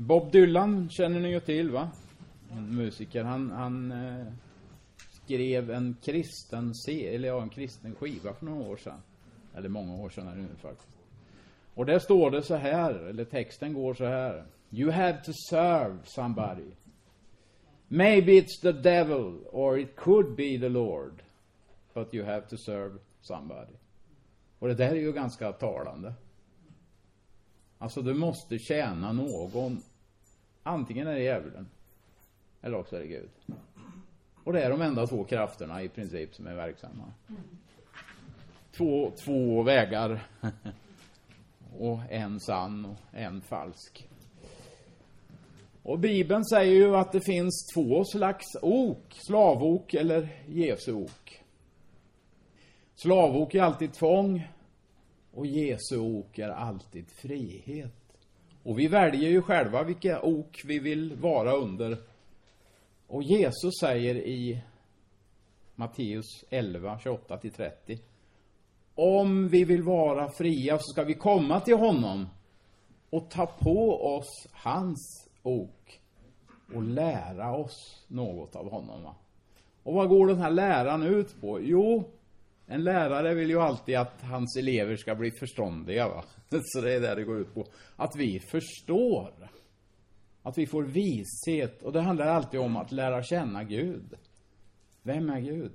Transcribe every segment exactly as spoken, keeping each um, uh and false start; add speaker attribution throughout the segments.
Speaker 1: Bob Dylan känner ni ju till, va? En musiker. Han, han eh, skrev en kristen se, eller ja, en kristen skiva för några år sedan. Eller många år sedan är det nu faktiskt. Och där står det så här, eller texten går så här: You have to serve somebody. Maybe it's the devil or it could be the Lord. But you have to serve somebody. Och det där är ju ganska talande. Alltså du måste tjäna någon. Antingen är det djävulen eller också är det Gud. Och det är de enda två krafterna i princip som är verksamma. Två, två vägar. Och en sann och en falsk. Och Bibeln säger ju att det finns två slags ok. Slavok eller Jesu ok. Slavok är alltid tvång. Och Jesu ok är alltid frihet. Och vi väljer ju själva vilka ok vi vill vara under. Och Jesus säger i Matteus elva, tjugoåtta till trettio: om vi vill vara fria så ska vi komma till honom och ta på oss hans ok och lära oss något av honom. Va? Och vad går den här läran ut på? Jo, en lärare vill ju alltid att hans elever ska bli förståndiga. Va? Så det är där det går ut på. Att vi förstår. Att vi får vishet. Och det handlar alltid om att lära känna Gud. Vem är Gud?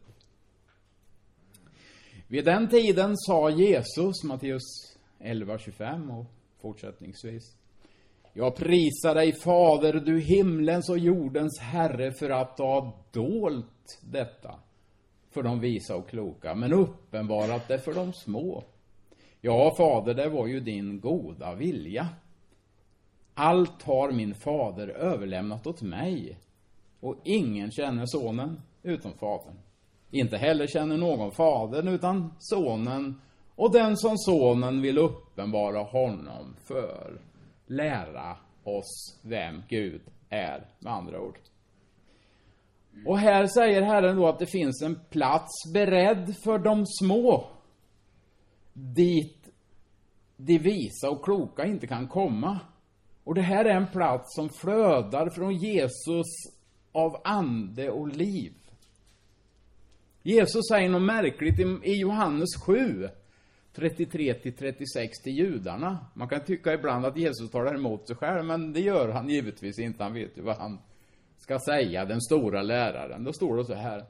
Speaker 1: Vid den tiden sa Jesus, Matteus elva tjugofem och fortsättningsvis: jag prisar dig, Fader, du himlens och jordens Herre, för att du har dolt detta för de visa och kloka, men uppenbarat det för de små. Ja, Fader, det var ju din goda vilja. Allt har min fader överlämnat åt mig, och ingen känner sonen utom fadern. Inte heller känner någon fadern utan sonen, och den som sonen vill uppenbara honom för. Lära oss vem Gud är, med andra ord. Och här säger Herren då att det finns en plats beredd för de små, dit de visa och kloka inte kan komma. Och det här är en plats som flödar från Jesus av ande och liv. Jesus säger något märkligt i Johannes sju, trettiotre till trettiosex till judarna. Man kan tycka ibland att Jesus talar emot sig själv, men det gör han givetvis inte. Han vet ju vad han ska säga, den stora läraren. Då står det så här: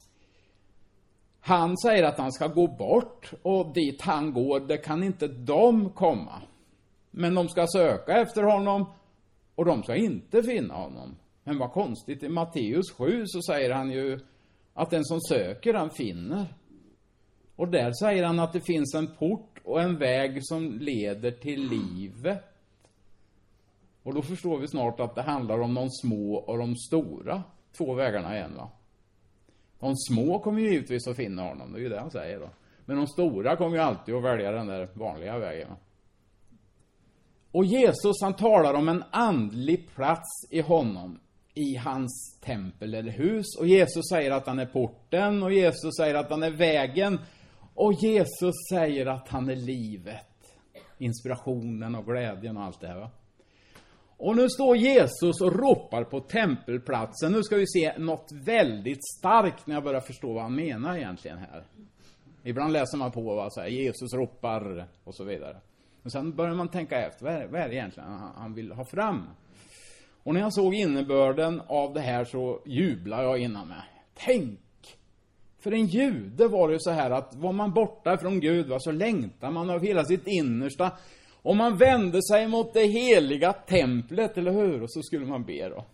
Speaker 1: han säger att han ska gå bort, och dit han går, det kan inte de komma. Men de ska söka efter honom, och de ska inte finna honom. Men vad konstigt, i Matteus sju så säger han ju att den som söker, han finner. Och där säger han att det finns en port och en väg som leder till livet. Och då förstår vi snart att det handlar om de små och de stora. Två vägarna igen, va? De små kommer ju givetvis att finna honom, det är ju det han säger då. Men de stora kommer ju alltid att välja den där vanliga vägen, va? Och Jesus, han talar om en andlig plats i honom, i hans tempel eller hus. Och Jesus säger att han är porten, och Jesus säger att han är vägen, och Jesus säger att han är livet, inspirationen och glädjen och allt det här, va? Och nu står Jesus och ropar på tempelplatsen. Nu ska vi se något väldigt starkt när jag börjar förstå vad han menar egentligen här. Ibland läser man på vad så här, Jesus ropar och så vidare. Och sen börjar man tänka efter, vad är, vad är det egentligen han vill ha fram? Och när jag såg innebörden av det här så jublade jag innan mig. Tänk! För en jude var det så här att var man borta från Gud, va, så längtar man av hela sitt innersta. Och man vände sig mot det heliga templet, eller hur? Och så skulle man be då.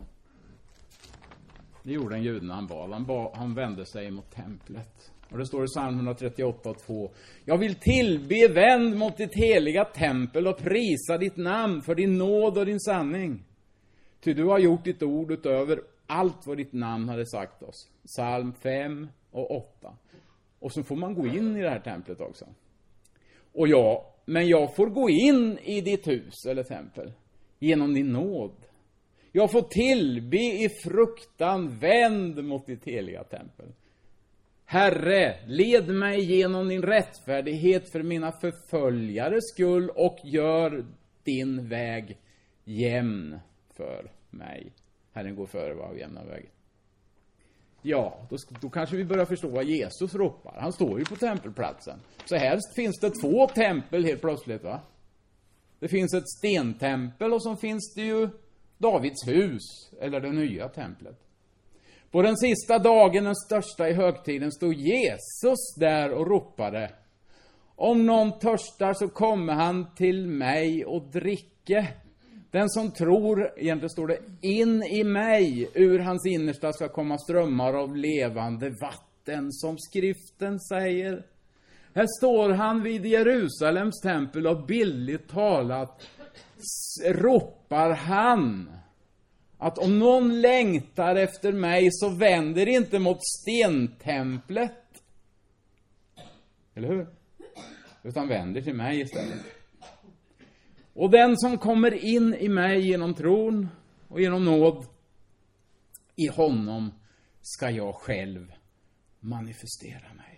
Speaker 1: Det gjorde en jude när han bad. Han, bad, han vände sig mot templet. Och det står i psalm etthundratrettioåtta och två. Jag vill tillbe, vänd mot ditt heliga tempel och prisa ditt namn för din nåd och din sanning. Ty du har gjort ditt ord utöver allt vad ditt namn hade sagt oss. Psalm fem och åtta. Och så får man gå in i det här templet också. Och ja, men jag får gå in i ditt hus eller tempel genom din nåd. Jag får tillbe i fruktan, vänd mot ditt heliga tempel. Herre, led mig genom din rättfärdighet för mina förföljares skull, och gör din väg jämn för mig. Herren går före var och jämnar vägen. Ja, då, då kanske vi börjar förstå vad Jesus ropar. Han står ju på tempelplatsen. Så här finns det två tempel helt plötsligt, va? Det finns ett stentempel och så finns det ju Davids hus, eller det nya templet. På den sista dagen, den största i högtiden, stod Jesus där och ropade: om någon törstar så kommer han till mig och dricke. Den som tror, egentligen står det, in i mig, ur hans innersta ska komma strömmar av levande vatten, som skriften säger. Här står han vid Jerusalems tempel och bildligt talat ropar han att om någon längtar efter mig så vänder inte mot stentemplet. Eller hur? Utan vänder till mig istället. Och den som kommer in i mig genom tron och genom nåd, i honom ska jag själv manifestera mig.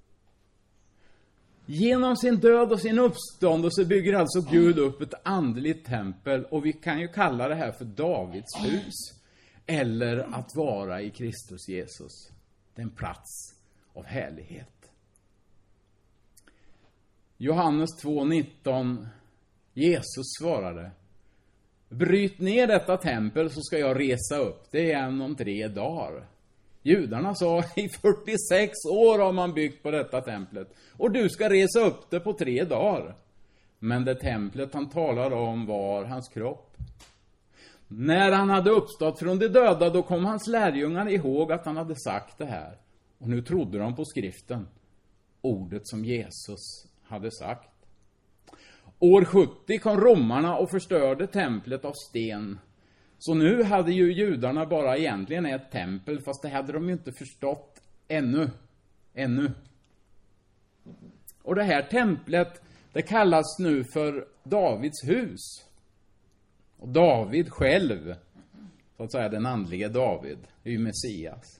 Speaker 1: Genom sin död och sin uppståndelse bygger alltså Gud upp ett andligt tempel, och vi kan ju kalla det här för Davids hus, eller att vara i Kristus Jesus, den plats av härlighet. Johannes två nitton, Jesus svarade: bryt ner detta tempel så ska jag resa upp det igen om tre dagar. Judarna sa: i fyrtiosex år har man byggt på detta templet, och du ska resa upp det på tre dagar. Men det templet han talade om var hans kropp. När han hade uppstått från de döda, då kom hans lärjungar ihåg att han hade sagt det här. Och nu trodde de på skriften, ordet som Jesus hade sagt. År sjuttio kom romarna och förstörde templet av sten. Så nu hade ju judarna bara egentligen ett tempel, fast det hade de ju inte förstått ännu. Ännu. Och det här templet, det kallas nu för Davids hus. Och David själv, så att säga den andliga David, är ju Messias.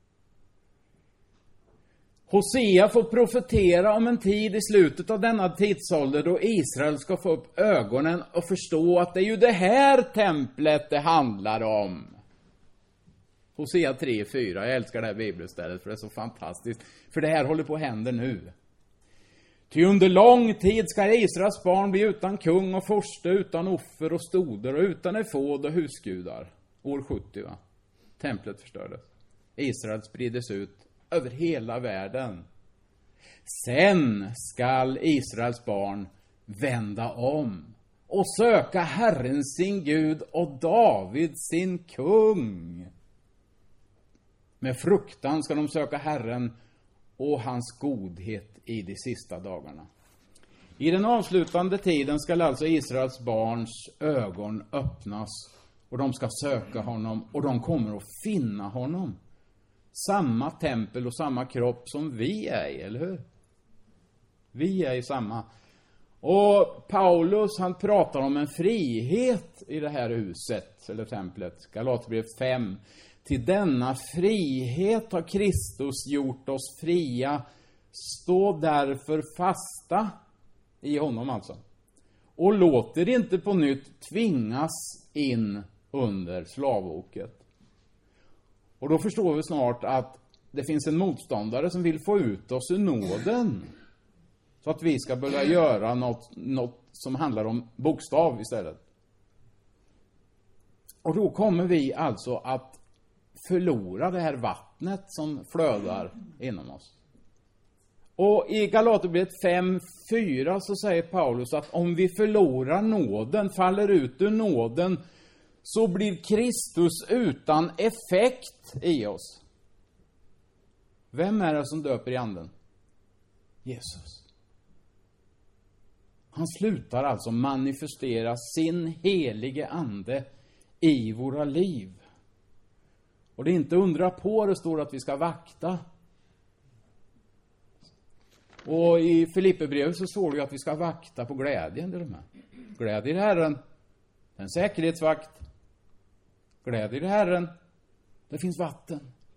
Speaker 1: Hosea får profetera om en tid i slutet av denna tidsålder då Israel ska få upp ögonen och förstå att det är ju det här templet det handlar om. Hosea tre fyra, jag älskar det här bibelstället för det är så fantastiskt. För det här håller på att hända nu. Ty under lång tid ska Israels barn bli utan kung och förste, utan offer och stoder och utan efod och husgudar. År sjuttio, va? Templet förstördes. Israel sprides ut över hela världen. Sen skall Israels barn vända om och söka Herren sin Gud och David sin kung. Med fruktan ska de söka Herren och hans godhet i de sista dagarna. I den avslutande tiden skall alltså Israels barns ögon öppnas och de ska söka honom och de kommer att finna honom. Samma tempel och samma kropp som vi är i, eller hur? Vi är i samma. Och Paulus, han pratar om en frihet i det här huset, eller templet. Galaterbrevet fem. Till denna frihet har Kristus gjort oss fria. Stå därför fasta i honom alltså. Och låter inte på nytt tvingas in under slavoket. Och då förstår vi snart att det finns en motståndare som vill få ut oss ur nåden. Så att vi ska börja göra något, något som handlar om bokstav istället. Och då kommer vi alltså att förlora det här vattnet som flödar inom oss. Och i Galaterbrevet fem fyra så säger Paulus att om vi förlorar nåden, faller ut ur nåden, så blir Kristus utan effekt i oss. Vem är det som döper i anden? Jesus. Han slutar alltså manifestera sin helige ande i våra liv. Och det är inte undra på, det står att vi ska vakta. Och i Filipperbrevet så står det ju att vi ska vakta på glädjen. Det med. Glädje i Herren. En säkerhetsvakt. Glädje i Herren. Det finns vatten.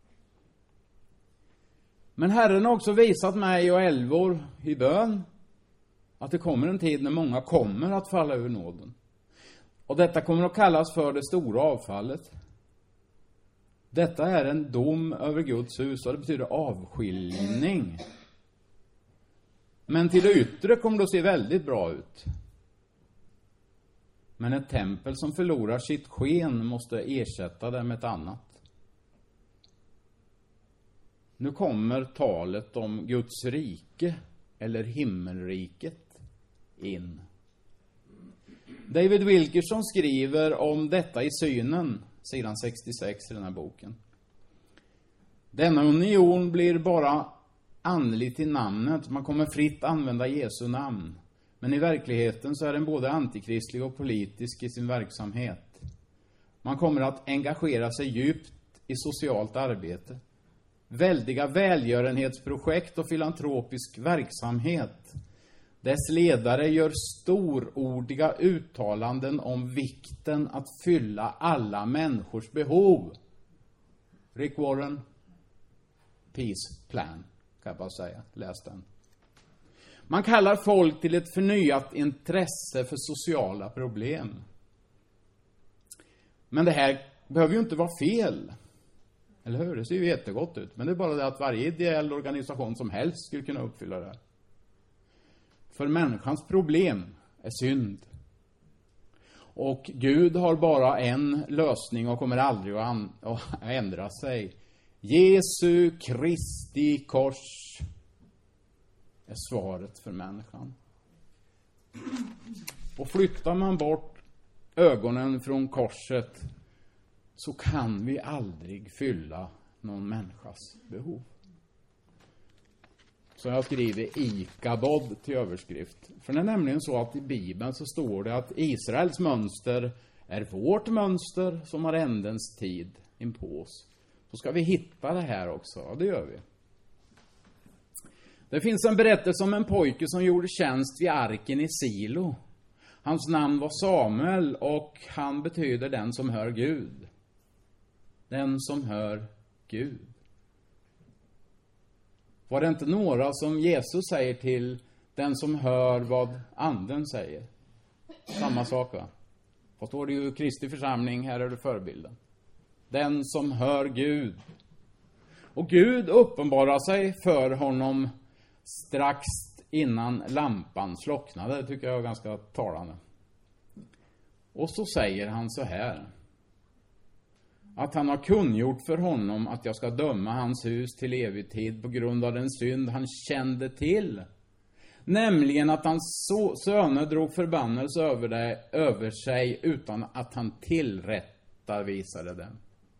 Speaker 1: Men Herren har också visat mig och Elvor i bön att det kommer en tid när många kommer att falla ur nåden. Och detta kommer att kallas för det stora avfallet. Detta är en dom över Guds hus och det betyder avskiljning. Men till det yttre kommer det att se väldigt bra ut. Men ett tempel som förlorar sitt sken måste ersätta det med ett annat. Nu kommer talet om Guds rike eller himmelriket in. David Wilkerson skriver om detta i synen, sidan sextiosex i den här boken. Denna union blir bara andlig till namnet. Man kommer fritt använda Jesu namn. Men i verkligheten så är den både antikristlig och politisk i sin verksamhet. Man kommer att engagera sig djupt i socialt arbete. Väldiga välgörenhetsprojekt och filantropisk verksamhet. Dess ledare gör storordiga uttalanden om vikten att fylla alla människors behov. Rick Warren, Peace Plan, kan jag bara säga. Läs den. Man kallar folk till ett förnyat intresse för sociala problem. Men det här behöver ju inte vara fel. Eller hur? Det ser ju jättegott ut. Men det är bara det att varje ideell organisation som helst skulle kunna uppfylla det här. För människans problem är synd. Och Gud har bara en lösning och kommer aldrig att, an- att ändra sig. Jesu Kristi kors är svaret för människan. Och flyttar man bort ögonen från korset så kan vi aldrig fylla någon människas behov. Så jag skriver Ikabod till överskrift. För det är nämligen så att i Bibeln så står det att Israels mönster är vårt mönster som har ändens tid in på oss. Så ska vi hitta det här också. Ja, det gör vi. Det finns en berättelse om en pojke som gjorde tjänst vid arken i Silo. Hans namn var Samuel och han betyder den som hör Gud. Den som hör Gud. Var det inte några som Jesus säger till den som hör vad anden säger? Samma sak, va? Fast då är det ju Kristi församling, här är det förebilden. Den som hör Gud. Och Gud uppenbarar sig för honom strax innan lampan slocknade. Det tycker jag är ganska talande. Och så säger han så här. Att han har kungjort för honom att jag ska döma hans hus till evig tid på grund av den synd han kände till. Nämligen att hans söner drog förbannelse över, det, över sig utan att han tillrättavisade dem.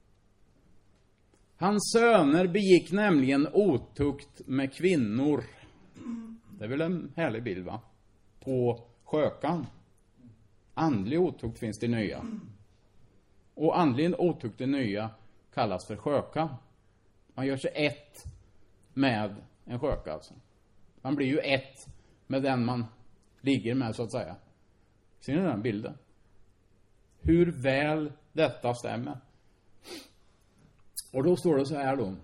Speaker 1: Hans söner begick nämligen otukt med kvinnor. Det är väl en härlig bild, va? På skökan. Andlig otukt finns det nya. Och andlig otukt det nya kallas för sköka. Man gör sig ett med en sköka alltså. Man blir ju ett med den man ligger med så att säga. Ser ni den bilden? Hur väl detta stämmer. Och då står det så här då.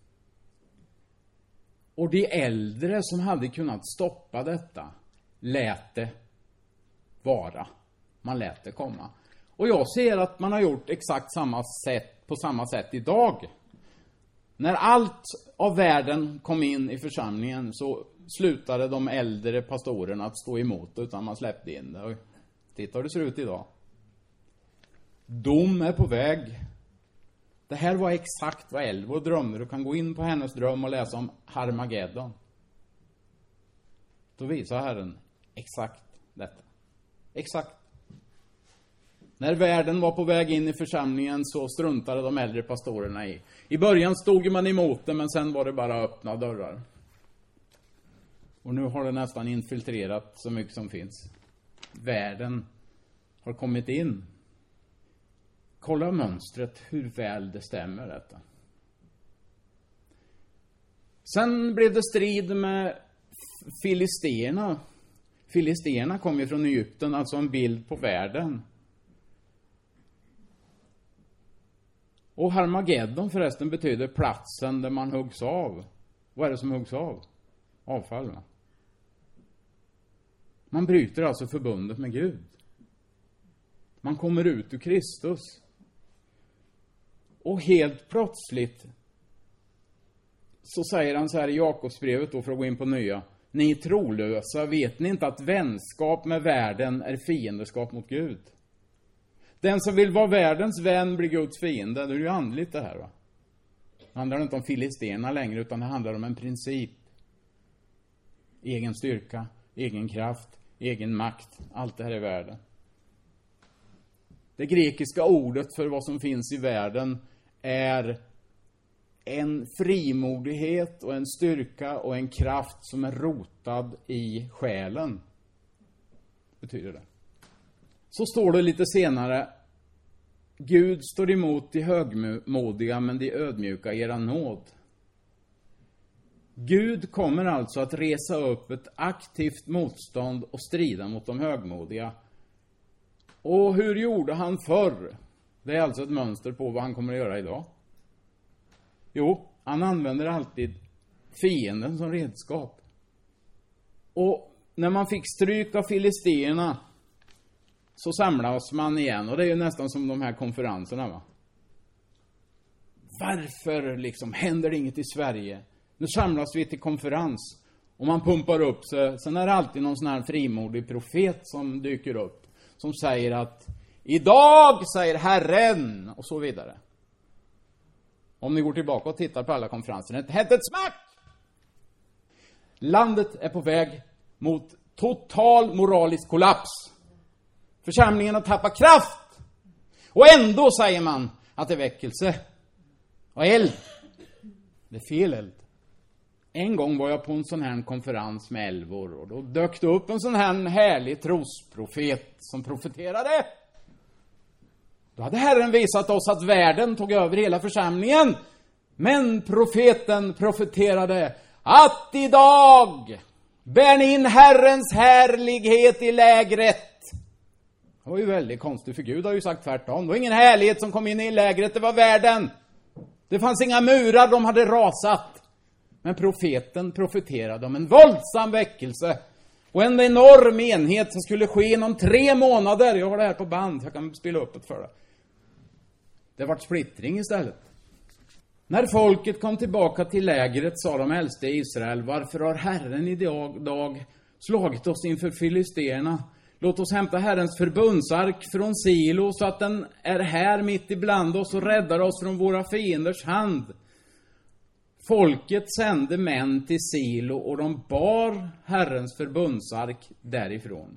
Speaker 1: Och de äldre som hade kunnat stoppa detta lät det vara. Man lät det komma. Och jag ser att man har gjort exakt samma sätt på samma sätt idag. När allt av världen kom in i församlingen så slutade de äldre pastorerna att stå emot utan man släppte in det. Och titta hur det ser ut idag. Dom är på väg. Det här var exakt vad Elvor drömde. Du kan gå in på hennes dröm och läsa om Harmageddon. Då visar Herren exakt detta. Exakt. När världen var på väg in i församlingen så struntade de äldre pastorerna i. I början stod man emot det, men sen var det bara öppna dörrar. Och nu har det nästan infiltrerat så mycket som finns. Världen har kommit in. Kolla mönstret, hur väl det stämmer detta. Sen blev det strid med filisterna. Filisterna kom ju från Egypten, alltså en bild på världen. Och Harmageddon förresten betyder platsen där man huggs av. Vad är det som huggs av? Avfall, va? Man bryter alltså förbundet med Gud. Man kommer ut ur Kristus. Och helt plötsligt så säger han så här i Jakobsbrevet då, för att gå in på nya. Ni trolösa, vet ni inte att vänskap med världen är fiendeskap mot Gud? Den som vill vara världens vän blir Guds fiende. Det är ju andligt det här, va? Det handlar inte om filisterna längre, utan det handlar om en princip. Egen styrka, egen kraft, egen makt. Allt det här är världen. Det grekiska ordet för vad som finns i världen är en frimodighet och en styrka och en kraft som är rotad i själen. Betyder det. Så står det lite senare. Gud står emot de högmodiga, men de ödmjuka era nåd. Gud kommer alltså att resa upp ett aktivt motstånd och strida mot de högmodiga. Och hur gjorde han förr? Det är alltså ett mönster på vad han kommer att göra idag. Jo, han använder alltid fienden som redskap. Och när man fick stryk av filisterna så samlas man igen. Och det är ju nästan som de här konferenserna, va? Varför liksom händer det inget i Sverige? Nu samlas vi till konferens och man pumpar upp sig. Sen är det alltid någon sån här frimodig profet som dyker upp. Som säger att idag säger Herren och så vidare. Om ni går tillbaka och tittar på alla konferenser. Det hette ett smack! Landet är på väg mot total moralisk kollaps. Församlingen har tappat kraft. Och ändå säger man att det är väckelse. Och eld. Det är fel eld. En gång var jag på en sån här konferens med älvor. Och då dök det upp en sån här härlig trosprofet som profeterade. Då hade Herren visat oss att världen tog över hela församlingen. Men profeten profeterade att idag bär ni in Herrens härlighet i lägret. Det var ju väldigt konstigt, för Gud har ju sagt tvärtom. Det var ingen härlighet som kom in i lägret, det var världen. Det fanns inga murar, de hade rasat. Men profeten profeterade om en våldsam väckelse. Och en enorm enhet som skulle ske inom tre månader. Jag har det här på band, jag kan spela upp det för det. Det var splittring istället. När folket kom tillbaka till lägret sa de äldste i Israel: varför har Herren idag dag slagit oss inför filisterna? Låt oss hämta Herrens förbundsark från Silo så att den är här mitt ibland oss och räddar oss från våra fienders hand. Folket sände män till Silo och de bar Herrens förbundsark därifrån.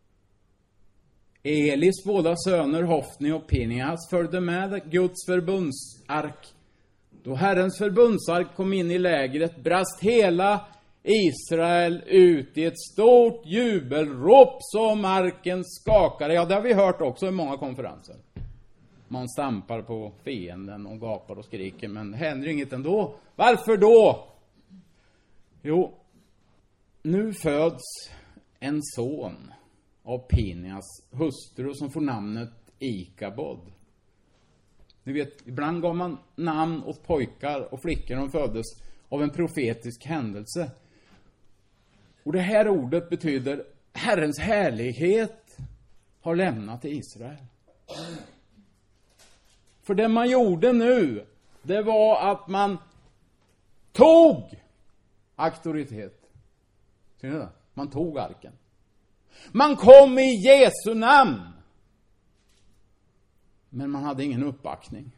Speaker 1: Elis båda söner Hofni och Pinhas följde med Guds förbundsark. Då Herrens förbundsark kom in i lägret brast hela Israel ut i ett stort jubelrop som marken skakade. Ja, det har vi hört också i många konferenser. Man stampar på fienden och gapar och skriker, men det händer inget ändå. Varför då? Jo, nu föds en son av Pinhas hustru som får namnet Ikabod. Ni vet, ibland gav man namn åt pojkar och flickor som föddes av en profetisk händelse. Och det här ordet betyder Herrens härlighet har lämnat Israel. För det man gjorde nu, det var att man tog auktoritet. Ser ni det? Man tog arken. Man kom i Jesu namn. Men man hade ingen uppbackning.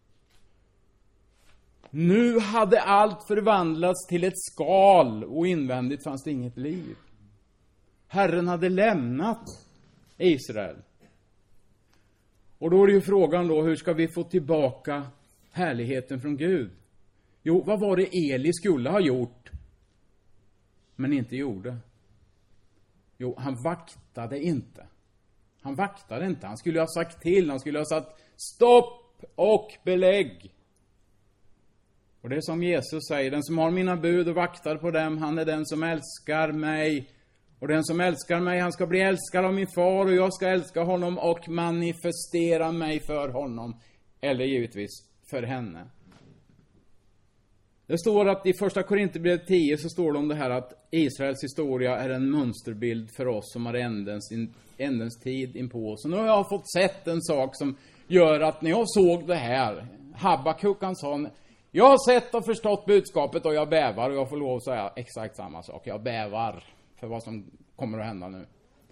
Speaker 1: Nu hade allt förvandlats till ett skal och invändigt fanns det inget liv. Herren hade lämnat Israel. Och då är det ju frågan då, hur ska vi få tillbaka härligheten från Gud? Jo, vad var det Eli skulle ha gjort men inte gjorde? Jo, han vaktade inte. Han vaktade inte. Han skulle ha sagt till. Han skulle ha sagt stopp och belägg. Och det är som Jesus säger: den som har mina bud och vaktar på dem, han är den som älskar mig. Och den som älskar mig, han ska bli älskad av min far, och jag ska älska honom och manifestera mig för honom. Eller givetvis för henne. Det står att i första Korinthierbrevet tio så står det om det här att Israels historia är en mönsterbild för oss som har ändens, ändens tid in på oss. Och nu har jag fått sett en sak som gör att när jag såg det här, Habakuk han sa, jag har sett och förstått budskapet och jag bävar, och jag får lov att säga exakt samma sak. Jag bävar för vad som kommer att hända nu.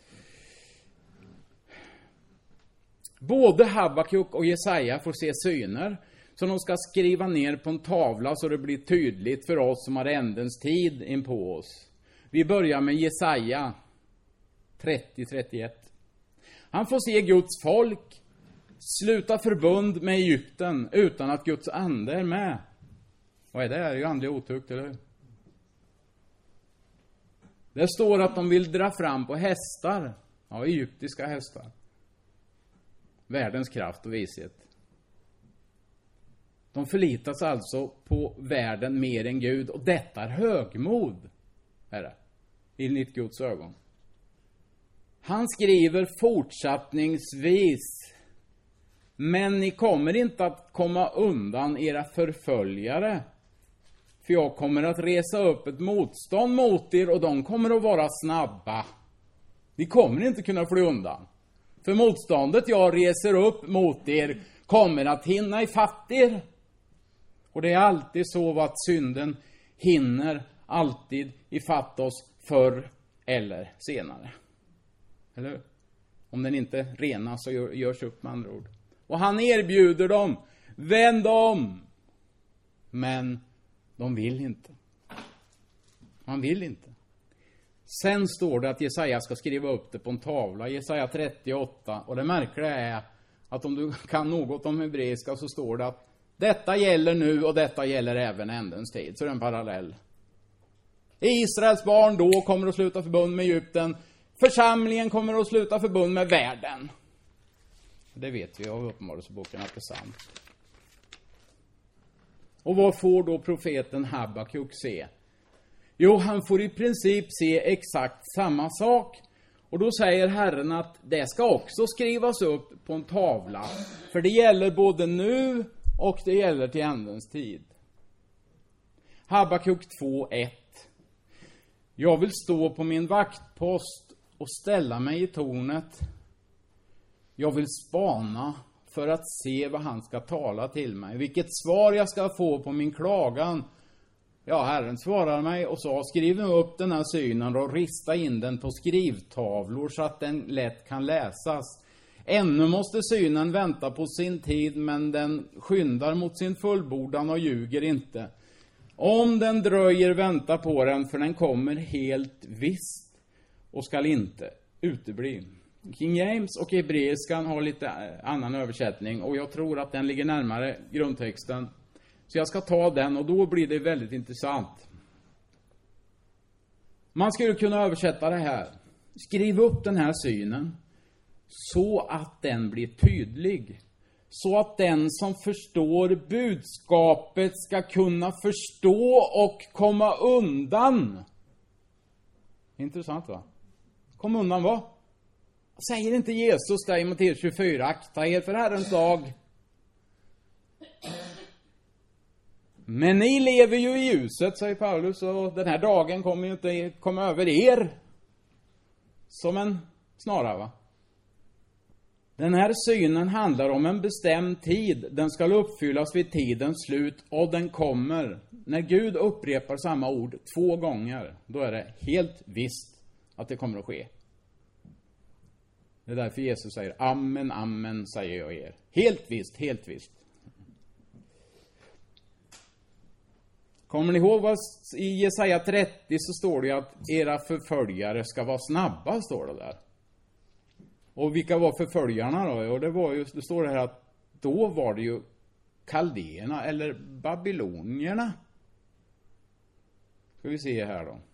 Speaker 1: Både Habakuk och Jesaja får se syner som de ska skriva ner på en tavla så det blir tydligt för oss som har ändens tid in på oss. Vi börjar med Jesaja trettio trettioett. Han får se Guds folk sluta förbund med Egypten utan att Guds ande är med. Vad är det? Det är ju andlig otukt, eller hur? Det står att de vill dra fram på hästar. Ja, egyptiska hästar. Världens kraft och vishet. De förlitas alltså på världen mer än Gud. Och detta är högmod, är det, enligt Guds ögon. Han skriver fortsättningsvis: men ni kommer inte att komma undan era förföljare. För jag kommer att resa upp ett motstånd mot er och de kommer att vara snabba. Ni kommer inte kunna fly undan. För motståndet jag reser upp mot er kommer att hinna ifatt er. Och det är alltid så att synden hinner alltid ifatt oss förr eller senare. Eller hur? Om den inte renas så görs upp med andra ord. Och han erbjuder dem, vänd om. Men de vill inte. Man vill inte. Sen står det att Jesaja ska skriva upp det på en tavla. Jesaja trettioåtta. Och det märkliga är att om du kan något om hebreiska så står det att detta gäller nu och detta gäller även ändens tid. Så det är en parallell. Israels barn då kommer att sluta förbund med Egypten. Församlingen kommer att sluta förbund med världen. Det vet vi av Uppenbarelseboken att det är sant. Och vad får då profeten Habakuk se? Jo, han får i princip se exakt samma sak. Och då säger Herren att det ska också skrivas upp på en tavla. För det gäller både nu och det gäller till ändens tid. Habakuk två ett. Jag vill stå på min vaktpost och ställa mig i tornet. Jag vill spana för att se vad han ska tala till mig. Vilket svar jag ska få på min klagan. Ja, Herren svarar mig och sa, skriv upp den här synen och rista in den på skrivtavlor så att den lätt kan läsas. Ännu måste synen vänta på sin tid, men den skyndar mot sin fullbordan och ljuger inte. Om den dröjer, vänta på den, för den kommer helt visst och skall inte utebli. King James och hebreiskan har lite annan översättning och jag tror att den ligger närmare grundtexten. Så jag ska ta den och då blir det väldigt intressant. Man skulle kunna översätta det här. Skriv upp den här synen så att den blir tydlig. Så att den som förstår budskapet ska kunna förstå och komma undan. Intressant, va? Kom undan, va? Säger inte Jesus där i Matteus tjugofyra, akta er för Herrens dag. Men ni lever ju i ljuset, säger Paulus, och den här dagen kommer ju inte komma över er som en snara, va? Den här synen handlar om en bestämd tid. Den ska uppfyllas vid tidens slut och den kommer. När Gud upprepar samma ord två gånger, då är det helt visst att det kommer att ske. Det är därför Jesus säger, amen, amen, säger jag er. Helt visst, helt visst. Kommer ni ihåg vad i Jesaja trettio så står det att era förföljare ska vara snabba, står det där. Och vilka var förföljarna då? Och det var ju, det står det här att då var det ju kaldéerna eller babylonierna. Ska vi se här då.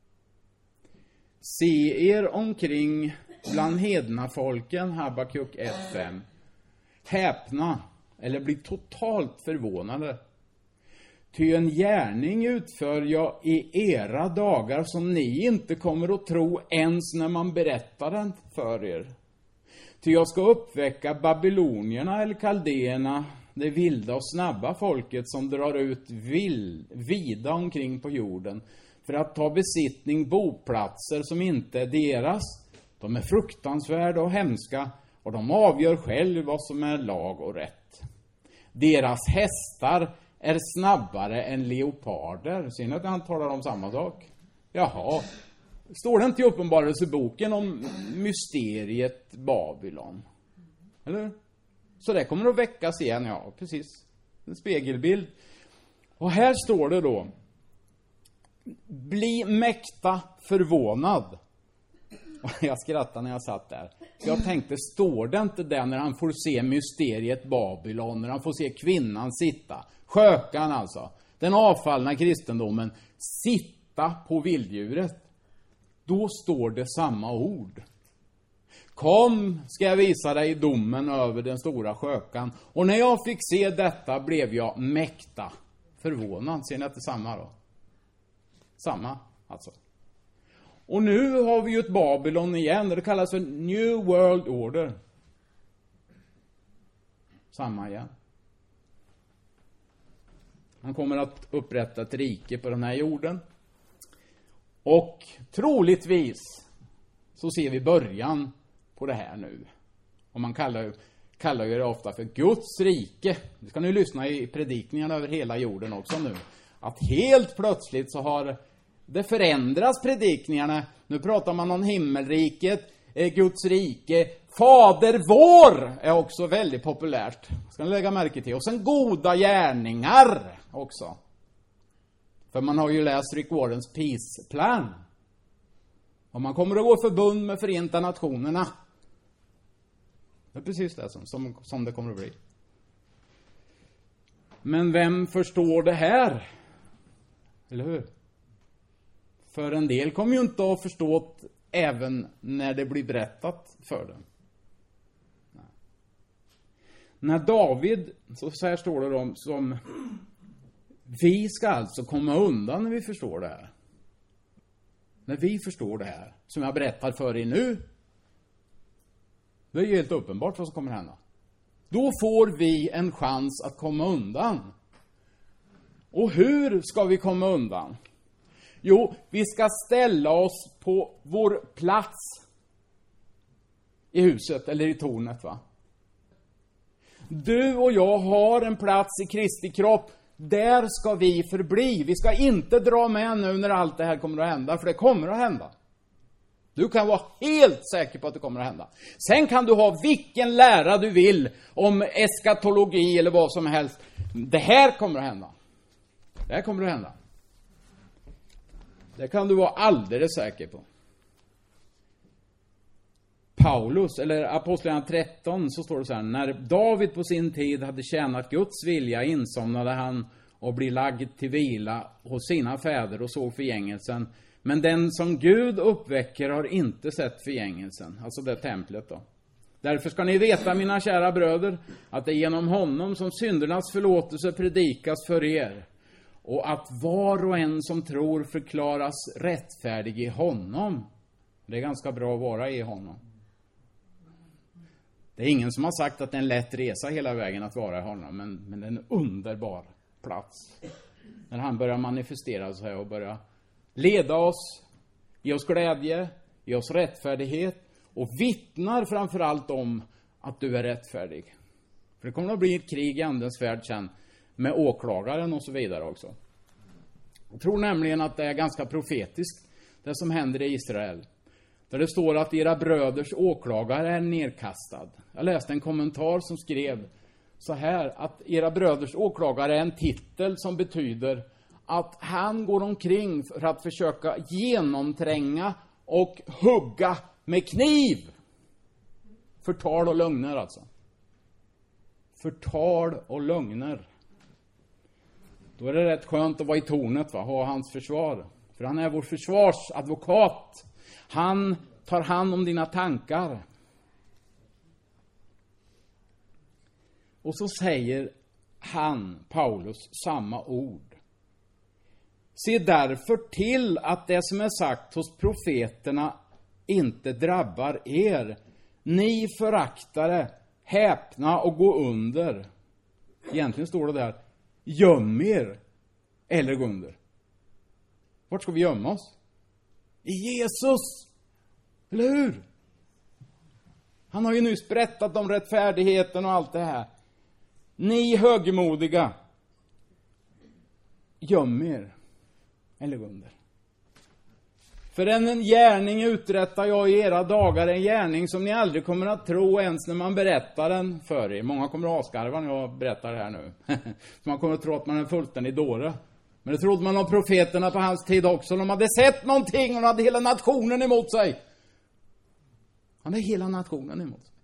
Speaker 1: Se er omkring bland hedna folken, Habakuk ett fem. Häpna eller bli totalt förvånade. Ty en gärning utför jag i era dagar som ni inte kommer att tro ens när man berättar den för er. Ty jag ska uppväcka babylonierna eller kaldéerna det vilda och snabba folket som drar ut vill, vida omkring på jorden för att ta besittning boplatser som inte är deras. De är fruktansvärda och hemska och de avgör själv vad som är lag och rätt. Deras hästar är snabbare än leoparder. Ser ni att han talar om samma sak? Jaha. Står det inte i Uppenbarelseboken om mysteriet Babylon? Eller? Så det kommer att väckas igen, ja, precis. En spegelbild. Och här står det då: bli mäkta förvånad. Och jag skrattade när jag satt där. Jag tänkte, står det inte där när han får se mysteriet Babylon, när han får se kvinnan sitta, skökan alltså, den avfallna kristendomen, sitta på vilddjuret? Då står det samma ord. Kom, ska jag visa dig domen över den stora skökan. Och när jag fick se detta blev jag mäkta förvånad. Ser ni att det är samma då? Samma, alltså. Och nu har vi ju ett Babylon igen. Det kallas för New World Order. Samma igen. Han kommer att upprätta ett rike på den här jorden. Och troligtvis så ser vi början på det här nu. Och man kallar, kallar ju det ofta för Guds rike. Det ska ni lyssna i predikningarna över hela jorden också nu. Att helt plötsligt så har det förändrats, predikningarna. Nu pratar man om himmelriket, Guds rike. Fader vår är också väldigt populärt. Ska ni lägga märke till. Och sen goda gärningar också. För man har ju läst Rick Warrens peace-plan. Och man kommer att gå i förbund med Förenta Nationerna. Det är precis det som, som, som det kommer att bli. Men vem förstår det här? Eller hur? För en del kommer ju inte att förstå även när det blir berättat för dem. Nej. När David, så här står det om, som vi ska alltså komma undan när vi förstår det här. När vi förstår det här, som jag berättar för er nu, det är ju helt uppenbart vad som kommer hända. Då får vi en chans att komma undan. Och hur ska vi komma undan? Jo, vi ska ställa oss på vår plats i huset eller i tornet, va? Du och jag har en plats i Kristi kropp. Där ska vi förbli. Vi ska inte dra med nu när allt det här kommer att hända, för det kommer att hända. Du kan vara helt säker på att det kommer att hända. Sen kan du ha vilken lära du vill om eskatologi eller vad som helst. Det här kommer att hända. Det här kommer att hända. Det kan du vara alldeles säker på. Paulus, eller Apostlagärningarna tretton, så står det så här: när David på sin tid hade tjänat Guds vilja insomnade han och blev lagd till vila hos sina fäder och såg förgängelsen. Men den som Gud uppväcker har inte sett förgängelsen. Alltså det templet då. Därför ska ni veta, mina kära bröder, att det är genom honom som syndernas förlåtelse predikas för er. Och att var och en som tror förklaras rättfärdig i honom. Det är ganska bra att vara i honom. Det är ingen som har sagt att det är en lätt resa hela vägen att vara i honom. Men, men det är en underbar plats. När han börjar manifestera sig och börjar leda oss, ge oss glädje, ge oss rättfärdighet. Och vittnar framförallt om att du är rättfärdig. För det kommer att bli ett krig i andens värld sen. Med åklagaren och så vidare också. Jag tror nämligen att det är ganska profetiskt. Det som händer i Israel. Där det står att era bröders åklagare är nedkastad. Jag läste en kommentar som skrev så här: att era bröders åklagare är en titel som betyder att han går omkring för att försöka genomtränga och hugga med kniv. Förtal och lögner alltså. Förtal och lögner. Då är det rätt skönt att vara i tornet, va? Ha hans försvar. För han är vår försvarsadvokat. Han tar hand om dina tankar. Och så säger han, Paulus, samma ord. Se därför till att det som är sagt hos profeterna inte drabbar er. Ni föraktare, häpna och gå under. Egentligen står det där, göm er eller gå under. Vart ska vi gömma oss? I Jesus! Eller hur? Han har ju nyss berättat om rättfärdigheten och allt det här. Ni högmodiga, göm er eller gå under. För en gärning uträttar jag i era dagar, en gärning som ni aldrig kommer att tro ens när man berättar den för er. Många kommer att avskarva när jag berättar det här nu. Så man kommer att tro att man är fullständig dåre. Men det trodde man om profeterna på hans tid också. De hade sett någonting och de hade hela nationen emot sig. Han hade hela nationen emot sig.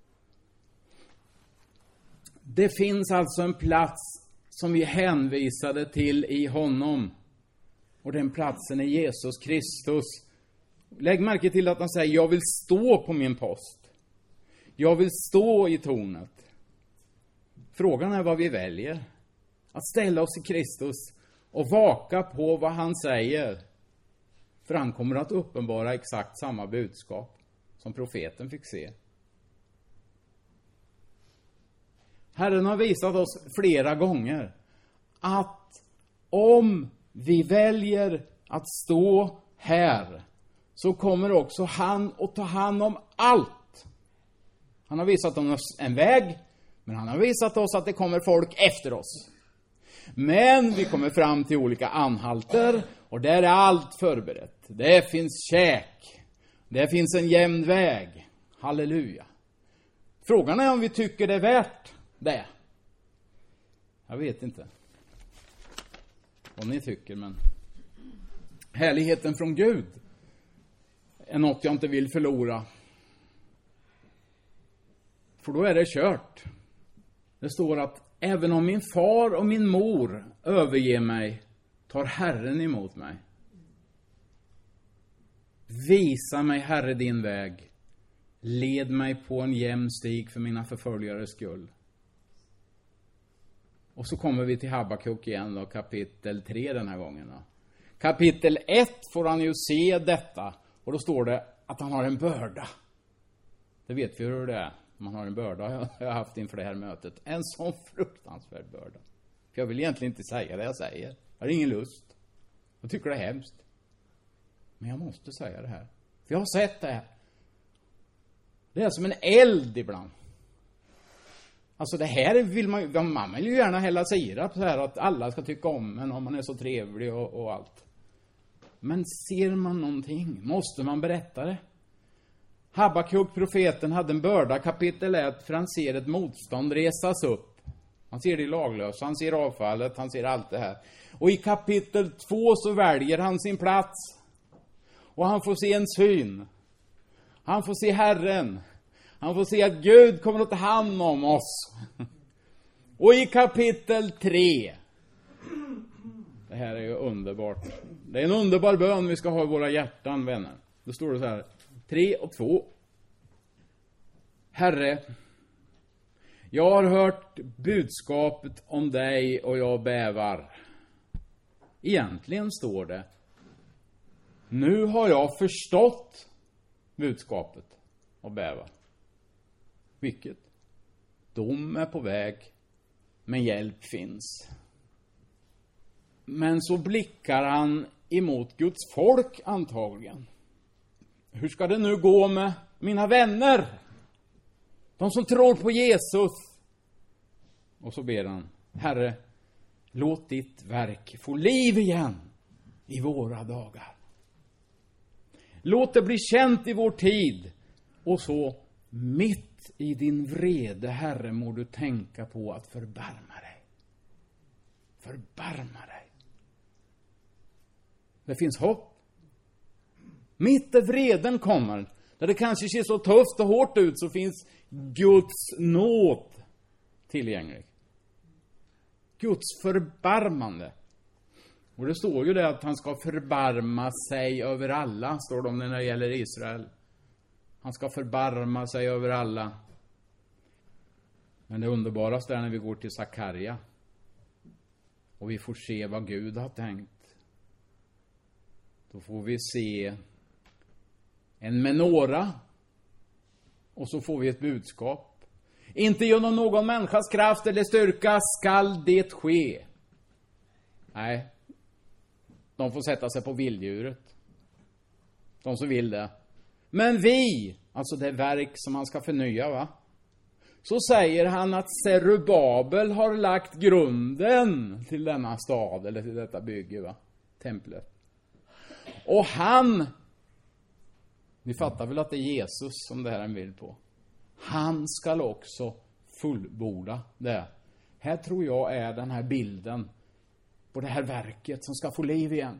Speaker 1: Det finns alltså en plats som vi hänvisade till i honom. Och den platsen är Jesus Kristus. Lägg märke till att han säger, jag vill stå på min post. Jag vill stå i tornet. Frågan är vad vi väljer. Att ställa oss i Kristus och vaka på vad han säger. För han kommer att uppenbara exakt samma budskap som profeten fick se. Herren har visat oss flera gånger att om vi väljer att stå här så kommer också han att ta hand om allt. Han har visat oss en väg, men han har visat oss att det kommer folk efter oss. Men vi kommer fram till olika anhalter och där är allt förberett. Det finns käk. Det finns en jämn väg. Halleluja. Frågan är om vi tycker det är värt det. Jag vet inte vad ni tycker, men härligheten från Gud är något jag inte vill förlora. För då är det kört. Det står att även om min far och min mor överger mig, tar Herren emot mig. Visa mig, Herre, din väg. Led mig på en jämn stig för mina förföljares skull. Och så kommer vi till Habakuk igen då, kapitel tre den här gången då. Kapitel ett får han ju se detta. Och då står det att han har en börda. Det vet vi hur det är. Man har en börda, jag har haft inför det här mötet. En sån fruktansvärd börda. För jag vill egentligen inte säga det jag säger. Jag har ingen lust. Jag tycker det är hemskt. Men jag måste säga det här. För jag har sett det här. Det är som en eld ibland. Alltså det här vill man ju, man vill ju gärna hälla sirap så här att alla ska tycka om en om man är så trevlig och, och allt. Men ser man någonting, måste man berätta det. Habakuk, profeten, hade en börda, kapitel ett, för han ser ett motstånd resas upp. Han ser det laglösa, han ser avfallet, han ser allt det här. Och i kapitel två så väljer han sin plats. Och han får se en syn. Han får se Herren. Han får se att Gud kommer att ta hand om oss. Och i kapitel tre. Det här är ju underbart. Det är en underbar bön vi ska ha i våra hjärtan, vänner. Då står det så här. Tre och två. Herre, jag har hört budskapet om dig och jag bävar. Egentligen står det. Nu har jag förstått budskapet och bävar. Vilket? Dom är på väg, men hjälp finns. Men så blickar han emot Guds folk antagligen. Hur ska det nu gå med mina vänner? De som tror på Jesus. Och så ber han, Herre, låt ditt verk få liv igen i våra dagar. Låt det bli känt i vår tid. Och så mitt i din vrede, Herre, må du tänka på att förbarma dig. Förbarma dig. Det finns hopp. Mitt i vreden kommer, där det kanske ser så tufft och hårt ut, så finns Guds nåd tillgänglig. Guds förbarmande. Och det står ju det att han ska förbarma sig över alla, står det om det när det gäller Israel. Han ska förbarma sig över alla. Men det underbaraste är när vi går till Sakarja och vi får se vad Gud har tänkt. Då får vi se en menora och så får vi ett budskap. Inte genom någon människas kraft eller styrka skall det ske. Nej. De får sätta sig på vilddjuret. De som vill det. Men vi, alltså det verk som han ska förnya, va? Så säger han att Zerubabel har lagt grunden till denna stad, eller till detta bygge, va? Templet. Och han, ni fattar väl att det är Jesus som det här är en bild på. Han ska också fullborda det. Här tror jag är den här bilden på det här verket som ska få liv igen.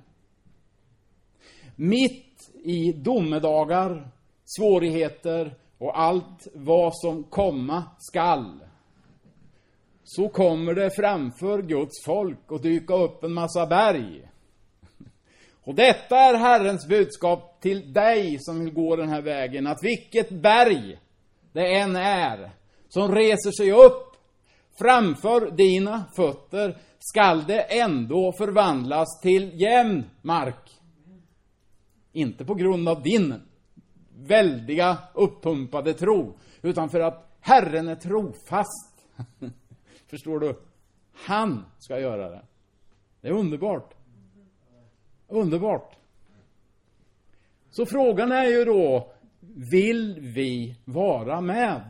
Speaker 1: Mitt i domedagar, svårigheter och allt vad som komma skall, så kommer det framför Guds folk och dyka upp en massa berg. Och detta är Herrens budskap till dig som vill gå den här vägen, att vilket berg det än är som reser sig upp framför dina fötter skall det ändå förvandlas till jämn mark. Inte på grund av din väldiga uppumpade tro, utan för att Herren är trofast. Förstår du? Han ska göra det. Det är underbart. Underbart. Så frågan är ju då, vill vi vara med?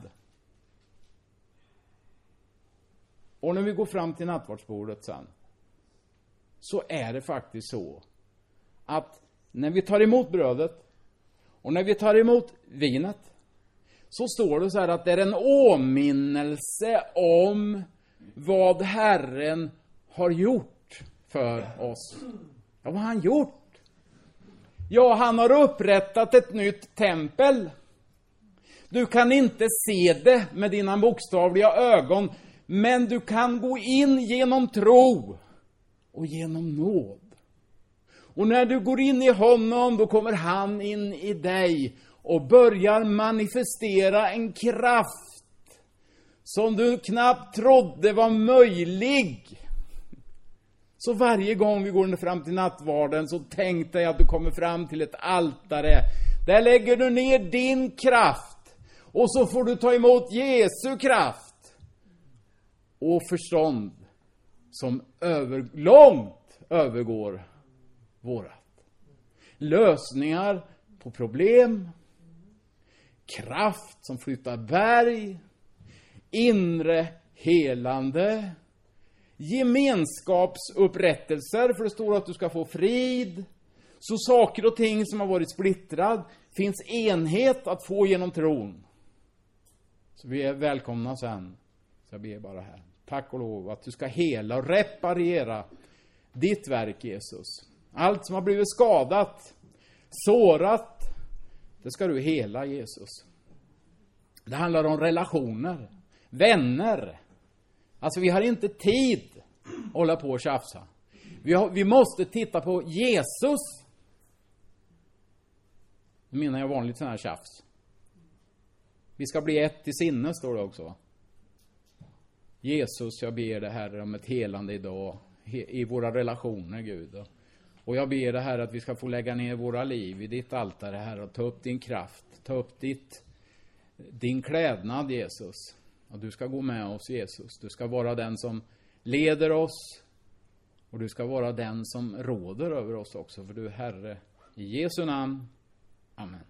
Speaker 1: Och när vi går fram till nattvardsbordet sen, så är det faktiskt så att när vi tar emot brödet och när vi tar emot vinet, så står det så här att det är en åminnelse om vad Herren har gjort för oss. Ja, vad har han gjort? Ja, han har upprättat ett nytt tempel. Du kan inte se det med dina bokstavliga ögon, men du kan gå in genom tro och genom nåd. Och när du går in i honom, då kommer han in i dig och börjar manifestera en kraft som du knappt trodde var möjlig. Så varje gång vi går fram till nattvarden, så tänk dig att du kommer fram till ett altare. Där lägger du ner din kraft. Och så får du ta emot Jesu kraft. Och förstånd som över, långt övergår vårat. Lösningar på problem. Kraft som flyttar berg. Inre helande. Gemenskapsupprättelser, för det står att du ska få frid. Så saker och ting som har varit splittrad, finns enhet att få genom tron. Så vi är välkomna sen. Så jag ber bara här. Tack och lov att du ska hela och reparera ditt verk, Jesus. Allt som har blivit skadat, sårat, det ska du hela, Jesus. Det handlar om relationer, vänner. Alltså vi har inte tid att hålla på och tjafsa. Vi, har, vi måste titta på Jesus. Nu menar jag vanligt sån här tjafs. Vi ska bli ett i sinne, står det också. Jesus, jag ber dig, Herre, om ett helande idag i våra relationer, Gud. Och jag ber dig, Herre, att vi ska få lägga ner våra liv i ditt altare, Herre, och ta upp din kraft, ta upp ditt, din klädnad, Jesus. Och du ska gå med oss, Jesus. Du ska vara den som leder oss. Och du ska vara den som råder över oss också. För du är Herre. I Jesu namn. Amen.